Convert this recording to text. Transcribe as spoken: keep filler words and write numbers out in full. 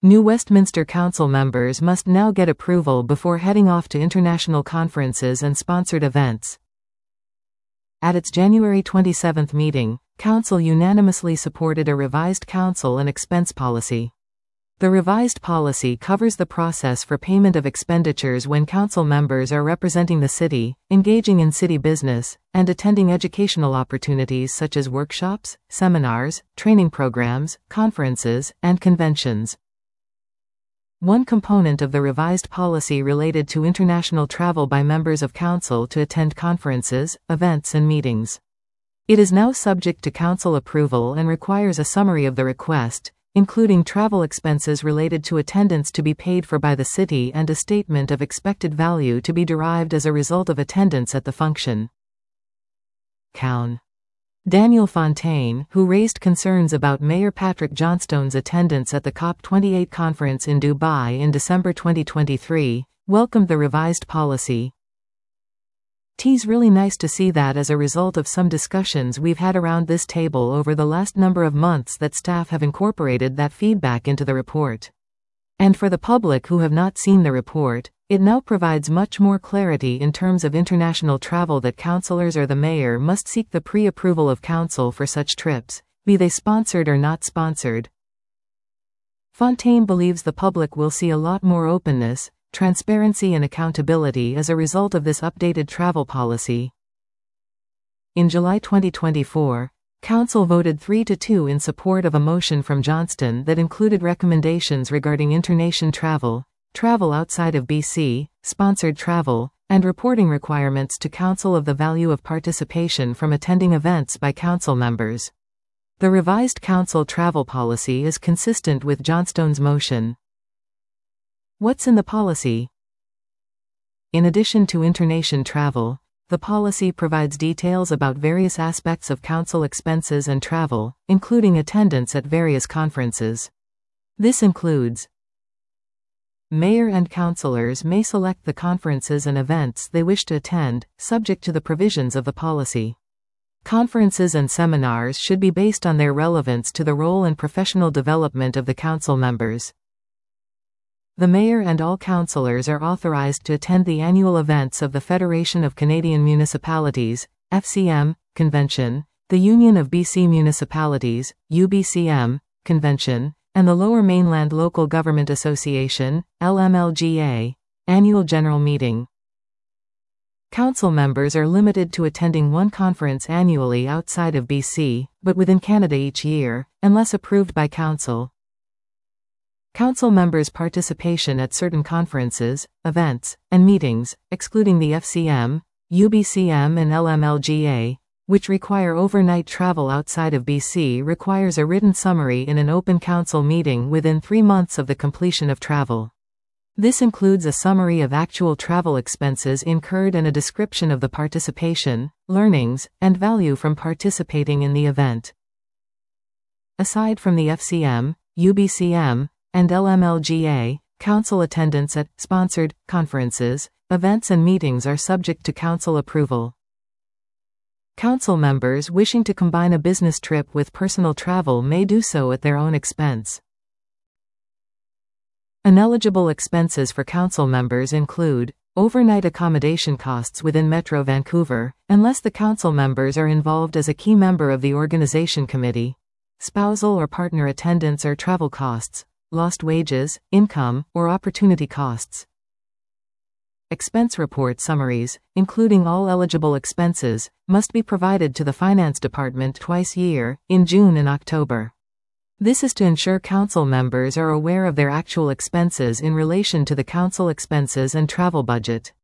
New Westminster Council members must now get approval before heading off to international conferences and sponsored events. At its January twenty-seventh meeting, Council unanimously supported a revised council and expense policy. The revised policy covers the process for payment of expenditures when council members are representing the city, engaging in city business, and attending educational opportunities such as workshops, seminars, training programs, conferences, and conventions. One component of the revised policy related to international travel by members of council to attend conferences, events and meetings. It is now subject to council approval and requires a summary of the request, including travel expenses related to attendance to be paid for by the city and a statement of expected value to be derived as a result of attendance at the function. Councillor Daniel Fontaine, who raised concerns about Mayor Patrick Johnstone's attendance at the COP twenty-eight conference in Dubai in December twenty twenty-three, welcomed the revised policy. "It's really nice to see that as a result of some discussions we've had around this table over the last number of months that staff have incorporated that feedback into the report. And for the public who have not seen the report, it now provides much more clarity in terms of international travel that councillors or the mayor must seek the pre-approval of council for such trips, be they sponsored or not sponsored." Fontaine believes the public will see a lot more openness, transparency and accountability as a result of this updated travel policy. In July twenty twenty-four, Council voted three to two in support of a motion from Johnston that included recommendations regarding internation travel, travel outside of B C, sponsored travel, and reporting requirements to Council of the value of participation from attending events by Council members. The revised Council travel policy is consistent with Johnstone's motion. What's in the policy? In addition to internation travel, the policy provides details about various aspects of council expenses and travel, including attendance at various conferences. This includes: mayor and councillors may select the conferences and events they wish to attend, subject to the provisions of the policy. Conferences and seminars should be based on their relevance to the role and professional development of the council members. The mayor and all councillors are authorized to attend the annual events of the Federation of Canadian Municipalities, F C M, convention, the Union of B C Municipalities, U B C M, convention, and the Lower Mainland Local Government Association, L M L G A, annual general meeting. Council members are limited to attending one conference annually outside of B C, but within Canada each year, unless approved by Council. Council members' participation at certain conferences, events, and meetings, excluding the F C M, U B C M and L M L G A, which require overnight travel outside of B C, requires a written summary in an open council meeting within three months of the completion of travel. This includes a summary of actual travel expenses incurred and a description of the participation, learnings, and value from participating in the event. Aside from the F C M, U B C M, and L M L G A, council attendance at sponsored conferences, events and meetings are subject to council approval. Council members wishing to combine a business trip with personal travel may do so at their own expense. Ineligible expenses for council members include overnight accommodation costs within Metro Vancouver, unless the council members are involved as a key member of the organization committee, spousal or partner attendance or travel costs, lost wages, income, or opportunity costs. Expense report summaries, including all eligible expenses, must be provided to the Finance Department twice a year, in June and October. This is to ensure council members are aware of their actual expenses in relation to the council expenses and travel budget.